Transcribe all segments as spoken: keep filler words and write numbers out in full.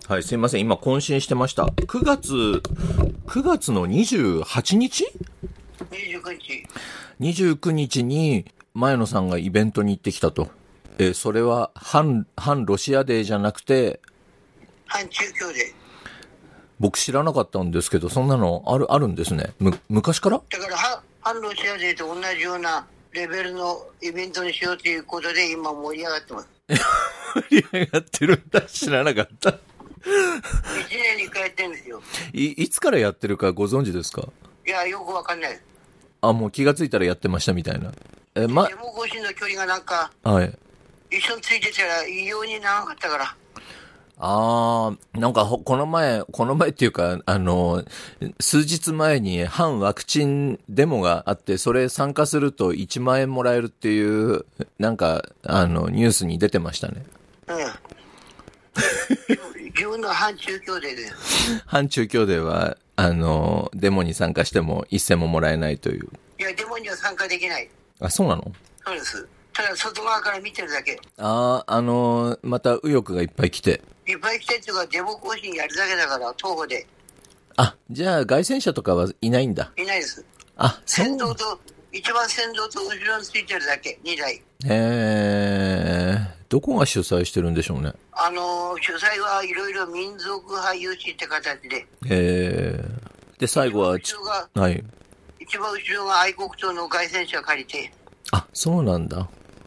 はい、すいません。今、更新してました。くがつ、くがつのにじゅうはちにち ? にじゅうくにち。 にじゅうくにちに、前野さんがイベントに行ってきたと。え、それは、反、反ロシアデーじゃなくて、 反中共デー。 僕知らなかったんですけど、そんなのある、あるんですね。む、昔からだから、反ロシアデーと同じようなレベルのイベントにしようということで、今盛り上がってます。 盛り上がってるんだ。知らなかった。いちねんにいっかいやってるんですよ。 い、いつからやってるかご存知ですか？ いや、よくわかんない。 あ、もう気がついたらやってましたみたいな。え、ま、 デモ行進の距離がなんか、 はい。 一緒についてたら異様に長かったから。 ああ、なんかこの前、この前っていうか、あの、数日前に反ワクチンデモがあって、それ参加するといちまんえんもらえるっていう、なんか、あの、ニュースに出てましたね。 うん。自分の反中共デーで。 反中共デーは、あの、デモに参加しても一銭ももらえないという。 いや、デモには参加できない。 あ、そうなの？ そうです。ただ外側から見てるだけ。 ああ、あの、また右翼がいっぱい来て。 いっぱい来てっていうか、デモ行進やるだけだから、徒歩で。 あ、じゃあ外戦車とかはいないんだ。 いないです。 あ、そう。 先導と、一番先導と後ろについてるだけ、にだい。 へえ、どこが主催してるんでしょうね。 あのー、主催はいろいろ民族派有志って形で。 へえ。で、最後は、 一番後ろが、 はい。 一番後ろが愛国党の外戦車借りて。 あ、そうなんだ。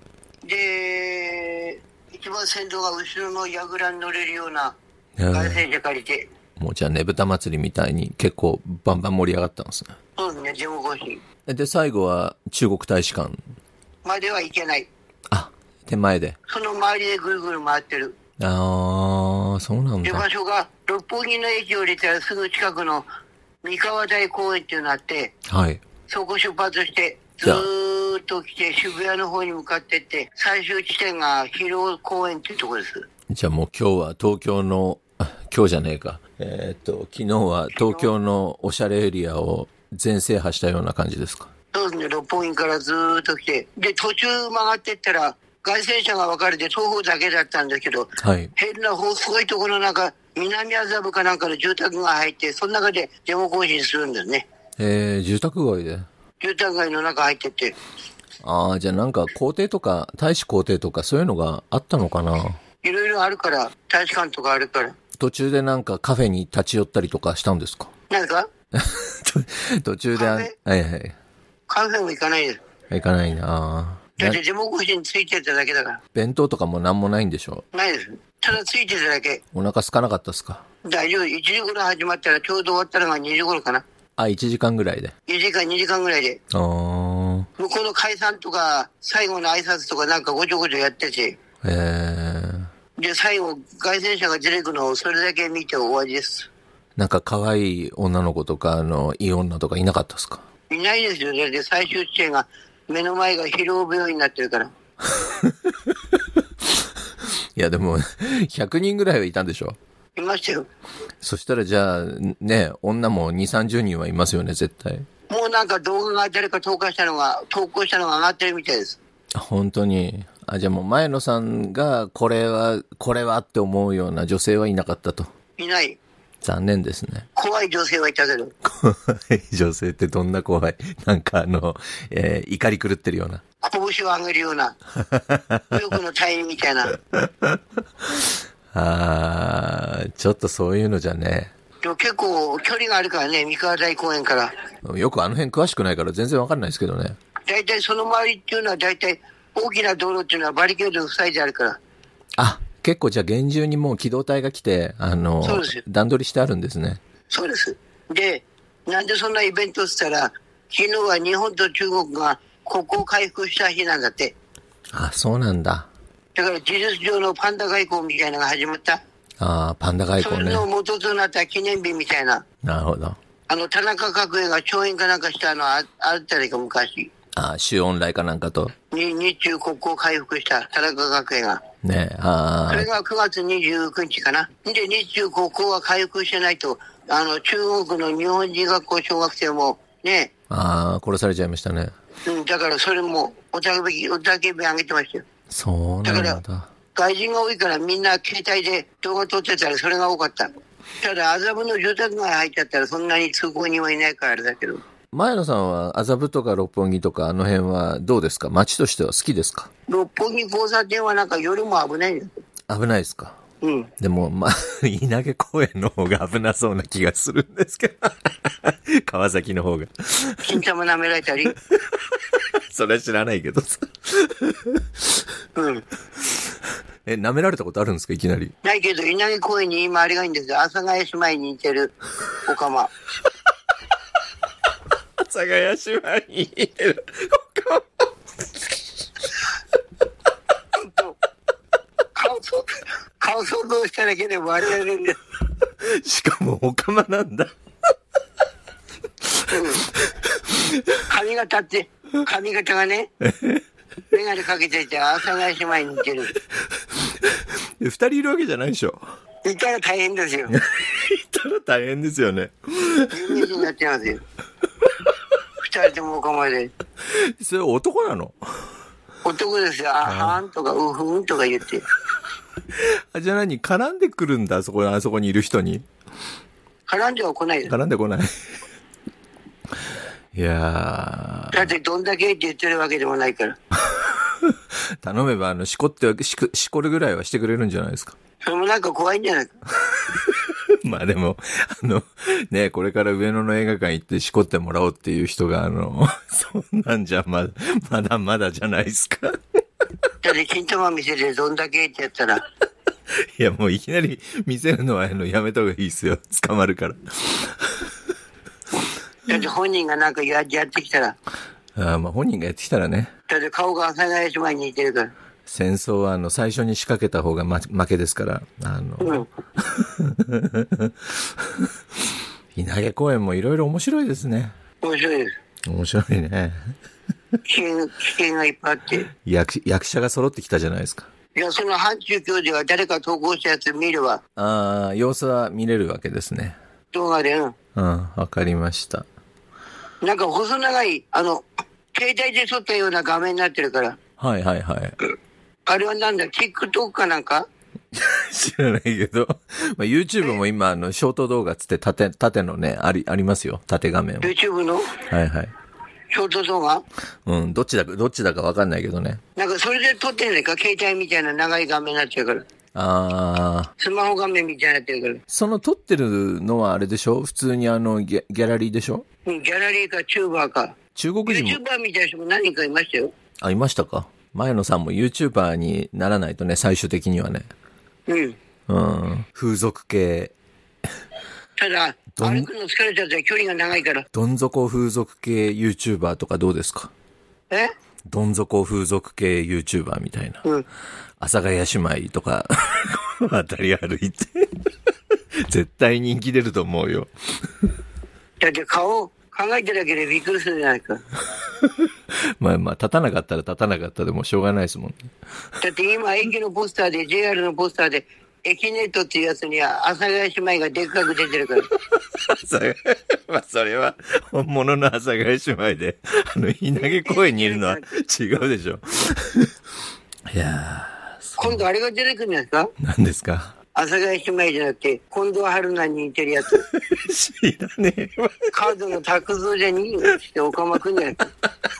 で、一番先導が後ろの櫓に乗れるような外戦車借りて。 もうじゃあねぶた祭りみたいに結構バンバン盛り上がったんですね。 そうですね、デモ行進。 で、最後は中国大使館。 まではいけない。 あ、手前で。 その周りでぐるぐる回ってる。 ああ、そうなんだ。 で、場所が六本木の駅を出たらすぐ近くの三河台公園っていうのがあって、 はい。 そこ出発して、ずーっと来て渋谷の方に向かってって、最終地点が広尾公園っていうところです。 じゃあもう今日は東京の、今日じゃねえか。えー、っと、昨日は東京のおしゃれエリアを全制覇したような感じですか？ そうですね、六本木からずーっと来て、で、途中曲がってったら、外線車が分かれて徒歩だけだったんだけど、 はい。 変な細いところの中、南麻布かなんかの住宅が入って、その中でデモ行進するんですね。 えー、住宅街で。 住宅街の中入ってって。 ああ、じゃあなんか校庭とか、大使校庭とかそういうのがあったのかな？ いろいろあるから、大使館とかあるから。 途中でなんかカフェに立ち寄ったりとかしたんですか？ 何か途中で、はいはい。 カフェも行かないです。 行かないな。 だってデモ行進についてただけだから。 弁当とかもなんもないんでしょ？ ないです。ただついてただけ。 お腹空かなかったっすか？ 大丈夫。いちじ頃始まったらちょうど終わったのがにじ頃かな。 あ、いちじかんぐらいで。 いちじかん、にじかんぐらいで。 あー。 向こうの解散とか、最後の挨拶とかなんかごちょごちょやってて。 えー。 で、最後、外線車が出てくのをそれだけ見て終わりです。 なんか可愛い女の子とか、あの、いい女とかいなかったっすか？ いないですよね。で、最終地点が、目の前が疲労病院になってるから。 いや、でも、ひゃくにんぐらいはいたんでしょ？ いましたよ。 そしたらじゃあ、ね、女もに、さんじゅうにんはいますよね、絶対。 もうなんか動画が誰か投稿したのが、投稿したのが上がってるみたいです。 本当に。あ、じゃあもう前野さんが、これは、これはって思うような女性はいなかったと。 いない。 残念ですね。 怖い女性はいたけど。 怖い女性ってどんな怖い？なんかあの、えー、怒り狂ってるような。 拳を上げるような。右翼の隊員みたいな。 あー、ちょっとそういうのじゃね。 でも結構距離があるからね、三河台公園から。 よくあの辺詳しくないから全然わかんないですけどね。 大体その周りっていうのは大体大きな道路っていうのはバリケード塞いであるから。 あ、結構じゃあ厳重にもう機動隊が来て、あの、 そうですよ。 段取りしてあるんですね。 そうです。で、なんでそんなイベントしたら、昨日は日本と中国が国交回復した日なんだって。 あ、そうなんだ。 だから事実上のパンダ外交みたいなのが始まった。 ああ、パンダ外交ね。 それの元となった記念日みたいな。 なるほど。 あの、田中角栄が調印かなんかしたのはあったりか昔。 ああ、周恩来かなんかと。 に日中国交回復した田中角栄が。 ねえ、ああ。 それがくがつにじゅうくにちかな。で、日中国交は回復してないと、あの、中国の日本人学校小学生も、ね。 ああ、殺されちゃいましたね。 うん、だからそれも、おたけび、おたけびあげてましたよ。 そうなんだ。だから、 外人が多いからみんな携帯で動画撮ってたらそれが多かった。ただ麻布の住宅街入っちゃったらそんなに通行人はいないからあれだけど。 前野さんは麻布とか六本木とかあの辺はどうですか？街としては好きですか？ 六本木交差点はなんか夜も危ないんだよ。 危ないですか？ うん。 でも、まあ、稲毛公園の方が危なそうな気がするんですけど。川崎の方が。 金玉舐められたり。 それは知らないけどさ。 うん。 え、舐められたことあるんですか？いきなり。 ないけど、稲毛公園に今あれがいいんですよ。阿佐ヶ谷姉妹に似てるおかま。 阿佐ヶ谷姉妹に似てるおかま。 顔想顔想像しただけで笑えるんです。 しかもおかまなんだ。 うん、髪型って、髪型がね、メガネかけてて、阿佐ヶ谷姉妹に似てる。 二人いるわけじゃないでしょ。 いたら大変ですよ。 いたら大変ですよね。 有名人になってますよ。二人ともおかまで。 それ男なの？ 男ですよ。あはんとか、うふんとか言って。 あ、じゃあ何絡んでくるんだ、あそこ、あそこにいる人に。 絡んでは来ないです。 絡んでこない。いやだってどんだけって言ってるわけでもないから。 頼めば、あの、しこって、しこ、しこるぐらいはしてくれるんじゃないですか。 それもなんか怖いんじゃないか。 まあでも、あの、ね、これから上野の映画館行ってしこってもらおうっていう人が、あの、そんなんじゃま、まだまだじゃないですか。 だって金玉見せてどんだけってやったら。 いや、もういきなり見せるのは、あの、やめた方がいいですよ。捕まるから。 だって本人がなんかややってきたら。 ああ、まあ本人がやってきたらね。 だって顔が阿佐ヶ谷姉妹に似てるから。 戦争はあの最初に仕掛けた方が、ま、負けですから。あの、うん、稲毛公園もいろいろ面白いですね。 面白いです。 面白いね。 危険、危険がいっぱいあって。 役、役者が揃ってきたじゃないですか。 いや、その範疇教授が誰か投稿したやつ見れば。 ああ、様子は見れるわけですね。 動画で、うん。 うん、わかりました。 なんか細長い、あの、携帯で撮ったような画面になってるから。 はいはいはい。 あれはなんだ、TikTok かなんか知らないけど。まあ、YouTube も今、あの、ショート動画つって縦、縦のね、あり、ありますよ。縦画面を。 YouTube のはいはい。 ショート動画うん、どっちだか、どっちだかわかんないけどね。 なんかそれで撮ってんのか、携帯みたいな長い画面になってるから。 ああ。 スマホ画面みたいになってるから。 その撮ってるのはあれでしょ？普通にあのギャ、ギャラリーでしょ？ うん、ギャラリーかチューバーか。 中国人も。 YouTuber みたいな人も何人かいましたよ。 あ、いましたか？前野さんも YouTuber にならないとね、最終的にはね。 うん。 うん。風俗系。 ただ、歩くの疲れちゃったら距離が長いから。 どん底風俗系 YouTuber とかどうですか？ え？ どん底風俗系 YouTuber みたいな。うん。阿佐ヶ谷姉妹とか、あたり歩いて。絶対人気出ると思うよ。 だって顔、考えてるだけでびっくりするじゃないか。 まあまあ、立たなかったら立たなかったでもしょうがないですもんね。 だって今、駅のポスターで、ジェイアール のポスターで、駅ネットっていうやつには、阿佐ヶ谷姉妹がでっかく出てるから。 まあ、それは、本物の阿佐ヶ谷姉妹で、あの、稲毛公園にいるのは違うでしょ。いやー。 今度あれが出てくるんですか？ 何ですか？ 阿佐ヶ谷姉妹じゃなくて、近藤春菜に似てるやつ。 知らねえわ。 カードの卓造じゃにしておかまくんじゃないか。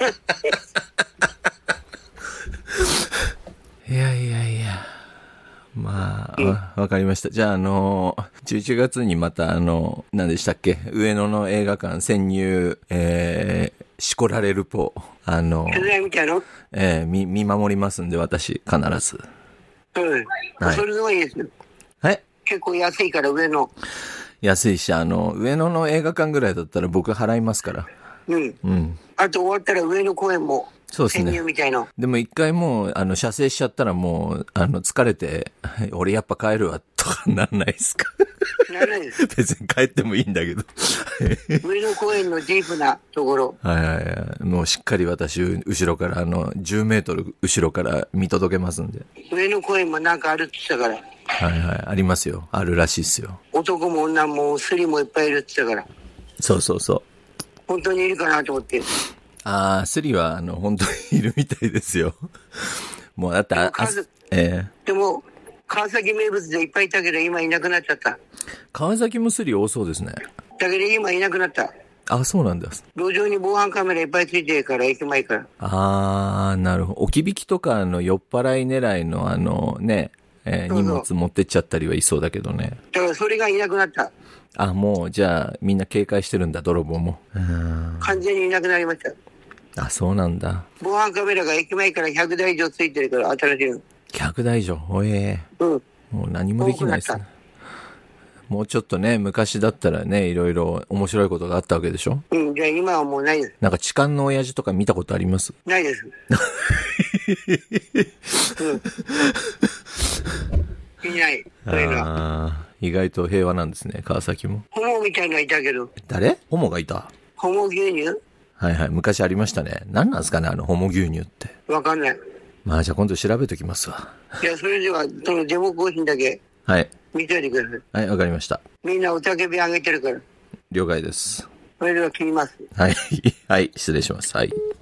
いやいやいや。まあ、わ、わかりました。じゃあ、あの、じゅういちがつにまた、あの、何でしたっけ？上野の映画館潜入、えー、しこられるぽ。あの、 取材みたいの？ えー、見、見守りますんで、私、必ず。 うん。はい。それのがいいですよ。 はい。 結構安いから、上野。 安いし、あの、上野の映画館ぐらいだったら僕払いますから。 うん。うん。あと終わったら上野公園も。 そうですね。 潜入みたいな。 でも一回もう、あの、射精しちゃったらもう、あの、疲れて、俺やっぱ帰るわ、とかなんないですか？ ならないです。 別に帰ってもいいんだけど。 上野公園のディープなところ。 はいはいはい。もうしっかり私、後ろから、あの、じゅうメートル後ろから見届けますんで。 上野公園もなんかあるって言ったから。 はいはい。ありますよ。あるらしいっすよ。 男も女もスリもいっぱいいるって言ったから。 そうそうそう。 本当にいるかなと思って。 ああ、スリは、あの、本当にいるみたいですよ。もう、だって、あ、 ええ。 でも、川崎名物でいっぱいいたけど、今いなくなっちゃった。 川崎むすり多そうですね。 だけど今いなくなった。 あ、そうなんです。 路上に防犯カメラいっぱいついてるから、駅前から。 あー、なるほど。置き引きとかの酔っ払い狙いのあのね、えー、 そうそう荷物持ってっちゃったりはいそうだけどね。 だからそれがいなくなった。 あ、もう、じゃあ、みんな警戒してるんだ、泥棒も。 完全にいなくなりました。 あ、そうなんだ。 防犯カメラが駅前からひゃくだい以上ついてるから、新しいの。 ひゃくだい以上。おえー。うん。 もう何もできないですね。もうちょっとね、昔だったらね、いろいろ面白いことがあったわけでしょ？ うん、じゃあ今はもうないです。 なんか痴漢の親父とか見たことあります？ ないです。うん。いない。そういうのは。 ああ、意外と平和なんですね、川崎も。 ホモみたいのはいたけど。 誰？ホモがいた？ ホモ牛乳？ はいはい、昔ありましたね。何なんですかね、あのホモ牛乳って。 わかんない。 まあじゃあ今度調べときますわ。 いや、それでは、そのデモ行進だけ。 はい。 見といてください。 はい、わかりました。 みんなおたけびあげてるから。 了解です。 それでは切ります。 はい。はい、失礼します。はい。